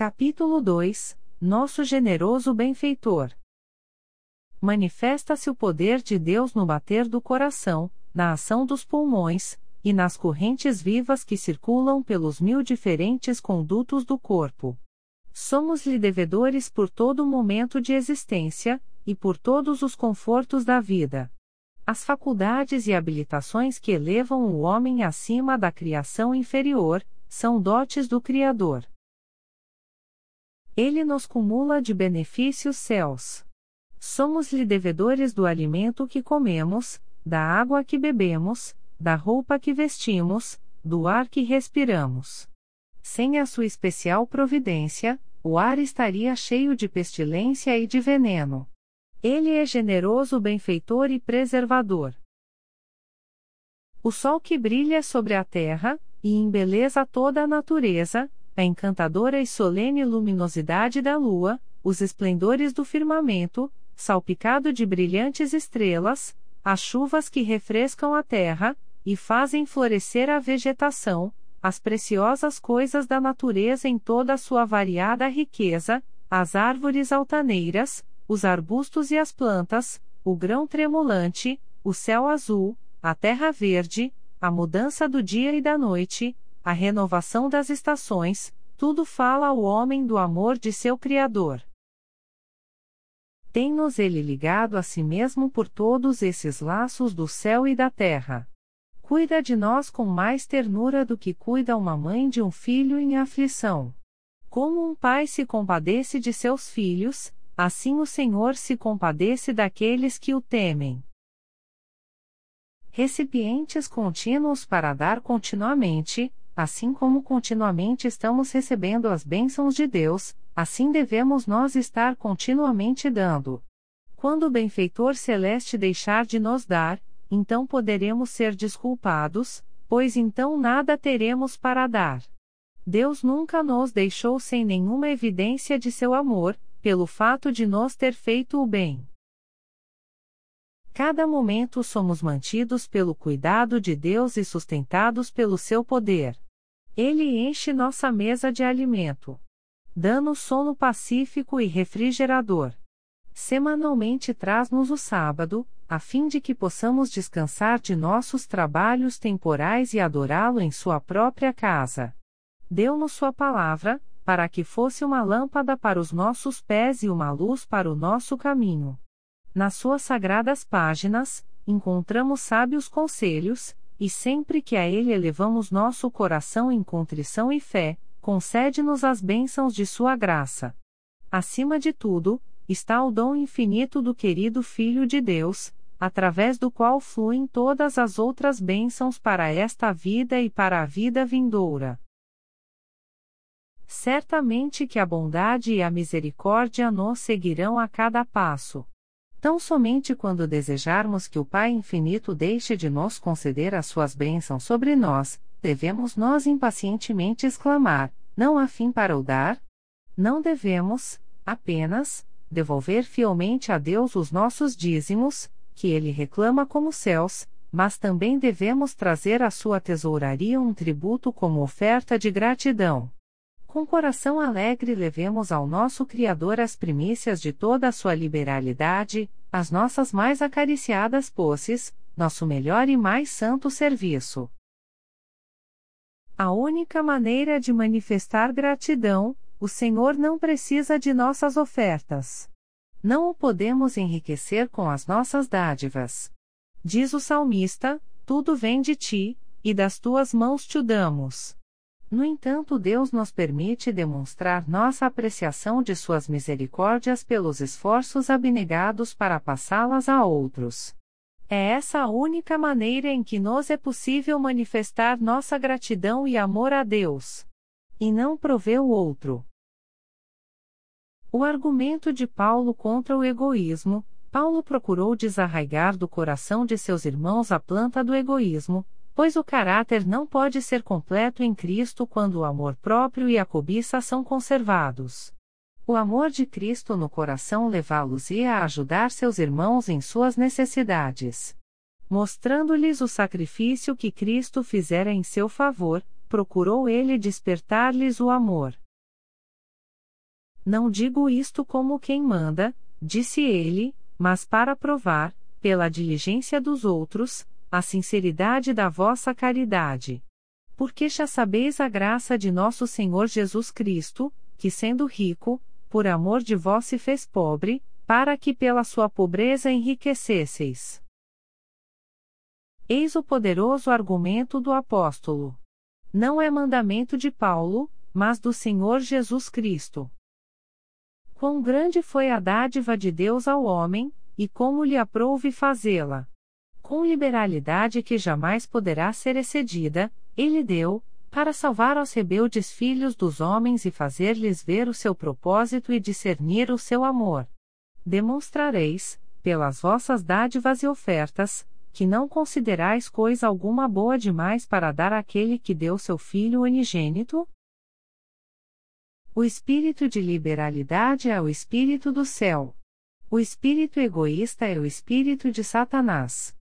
Capítulo 2 – Nosso generoso benfeitor. Manifesta-se o poder de Deus no bater do coração, na ação dos pulmões, e nas correntes vivas que circulam pelos 1000 diferentes condutos do corpo. Somos-lhe devedores por todo momento de existência, e por todos os confortos da vida. As faculdades e habilitações que elevam o homem acima da criação inferior, são dotes do Criador. Ele nos cumula de benefícios céus. Somos-lhe devedores do alimento que comemos, da água que bebemos, da roupa que vestimos, do ar que respiramos. Sem a sua especial providência, o ar estaria cheio de pestilência e de veneno. Ele é generoso benfeitor e preservador. O sol que brilha sobre a terra, e embeleza toda a natureza, a encantadora e solene luminosidade da lua, os esplendores do firmamento, salpicado de brilhantes estrelas, as chuvas que refrescam a terra, e fazem florescer a vegetação, as preciosas coisas da natureza em toda a sua variada riqueza, as árvores altaneiras, os arbustos e as plantas, o grão tremulante, o céu azul, a terra verde, a mudança do dia e da noite, a renovação das estações, tudo fala ao homem do amor de seu Criador. Tem-nos ele ligado a si mesmo por todos esses laços do céu e da terra. Cuida de nós com mais ternura do que cuida uma mãe de um filho em aflição. Como um pai se compadece de seus filhos, assim o Senhor se compadece daqueles que o temem. Recipientes contínuos para dar continuamente, assim como continuamente estamos recebendo as bênçãos de Deus, assim devemos nós estar continuamente dando. Quando o benfeitor celeste deixar de nos dar, então poderemos ser desculpados, pois então nada teremos para dar. Deus nunca nos deixou sem nenhuma evidência de seu amor, pelo fato de nos ter feito o bem. Cada momento somos mantidos pelo cuidado de Deus e sustentados pelo seu poder. Ele enche nossa mesa de alimento. Dá-nos sono pacífico e refrigerador. Semanalmente traz-nos o sábado, a fim de que possamos descansar de nossos trabalhos temporais e adorá-lo em sua própria casa. Deu-nos sua palavra, para que fosse uma lâmpada para os nossos pés e uma luz para o nosso caminho. Nas suas sagradas páginas, encontramos sábios conselhos, e sempre que a ele elevamos nosso coração em contrição e fé, concede-nos as bênçãos de sua graça. Acima de tudo, está o dom infinito do querido Filho de Deus, através do qual fluem todas as outras bênçãos para esta vida e para a vida vindoura. Certamente que a bondade e a misericórdia nos seguirão a cada passo. Tão somente quando desejarmos que o Pai infinito deixe de nos conceder as suas bênçãos sobre nós, devemos nós impacientemente exclamar: não há fim para o dar? Não devemos, apenas, devolver fielmente a Deus os nossos dízimos, que ele reclama como céus, mas também devemos trazer à sua tesouraria um tributo como oferta de gratidão. Com coração alegre levemos ao nosso Criador as primícias de toda a sua liberalidade, as nossas mais acariciadas posses, nosso melhor e mais santo serviço. A única maneira de manifestar gratidão, o Senhor não precisa de nossas ofertas. Não o podemos enriquecer com as nossas dádivas. Diz o salmista: tudo vem de ti, e das tuas mãos te o damos. No entanto, Deus nos permite demonstrar nossa apreciação de suas misericórdias pelos esforços abnegados para passá-las a outros. É essa a única maneira em que nos é possível manifestar nossa gratidão e amor a Deus. E não provê o outro. O argumento de Paulo contra o egoísmo. Paulo procurou desarraigar do coração de seus irmãos a planta do egoísmo, pois o caráter não pode ser completo em Cristo quando o amor próprio e a cobiça são conservados. O amor de Cristo no coração levá-los-ia a ajudar seus irmãos em suas necessidades. Mostrando-lhes o sacrifício que Cristo fizera em seu favor, procurou ele despertar-lhes o amor. Não digo isto como quem manda, disse ele, mas para provar, pela diligência dos outros, a sinceridade da vossa caridade. Porque já sabeis a graça de nosso Senhor Jesus Cristo, que sendo rico, por amor de vós se fez pobre, para que pela sua pobreza enriquecesseis. Eis o poderoso argumento do apóstolo. Não é mandamento de Paulo, mas do Senhor Jesus Cristo. Quão grande foi a dádiva de Deus ao homem, e como lhe aprouve fazê-la. Com liberalidade que jamais poderá ser excedida, ele deu, para salvar aos rebeldes filhos dos homens e fazer-lhes ver o seu propósito e discernir o seu amor. Demonstrareis, pelas vossas dádivas e ofertas, que não considerais coisa alguma boa demais para dar àquele que deu seu Filho unigênito? O espírito de liberalidade é o espírito do céu. O espírito egoísta é o espírito de Satanás.